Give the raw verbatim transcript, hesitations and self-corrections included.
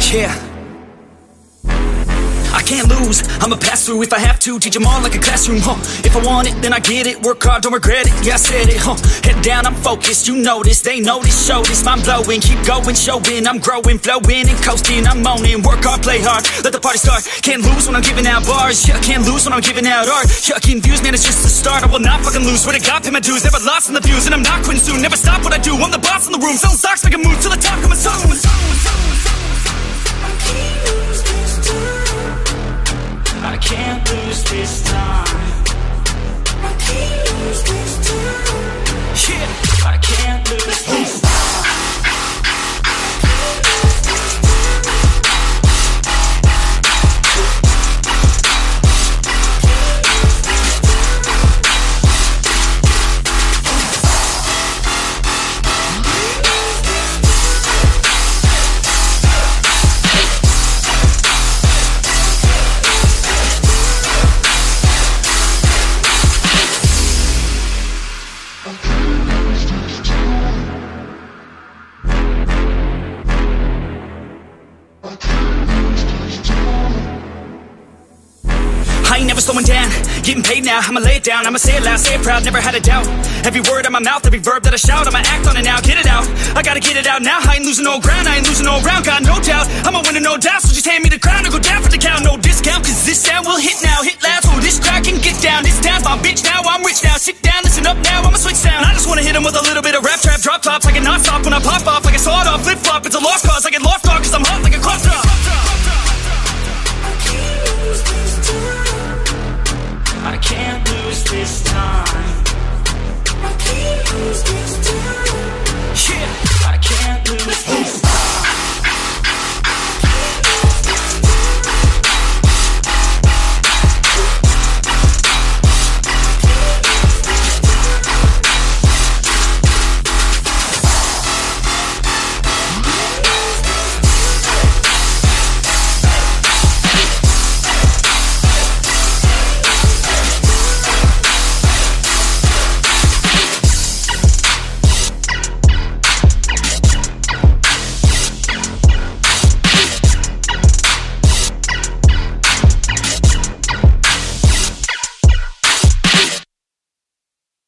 Yeah, I can't lose, I'ma pass through if I have to. Teach them all like a classroom, huh? If I want it, then I get it. Work hard, don't regret it, yeah, I said it, huh? Head down, I'm focused, you know this. They know this, show this, mind blowing. Keep going, showing, I'm growing. Flowing and coasting, I'm owning. Work hard, play hard, let the party start. Can't lose when I'm giving out bars. Yeah, can't lose when I'm giving out art. Yeah, confused, man, it's just the start. I will not fucking lose, swear to God, pay my dues. Never lost in the views, and I'm not quitting soon. Never stop what I do, I'm the boss in the room. Selling stocks, make a move till the top, coming soon. I can't lose this time. I can't lose this time. Yeah, I can't lose this time. I ain't never slowing down, getting paid now, I'ma lay it down, I'ma say it loud, say it proud, never had a doubt. Every word out my mouth, every verb that I shout, I'ma act on it now, get it out. I gotta get it out now, I ain't losing no ground, I ain't losing no round, got no doubt. I'ma win it, no doubt, so just hand me the crown or go down for the count. No discount, cause this sound will hit now, hit loud, so this crowd can get down. This town's my bitch now, I'm rich now, sit down, listen up now, I'ma switch sound. I just wanna hit 'em with a little bit of rap trap, drop tops, I can not stop when I pop off, like a sawed off, flip flop, it's a lost cause, I get lost on cause I'm hot like a crop top. I can't lose this time.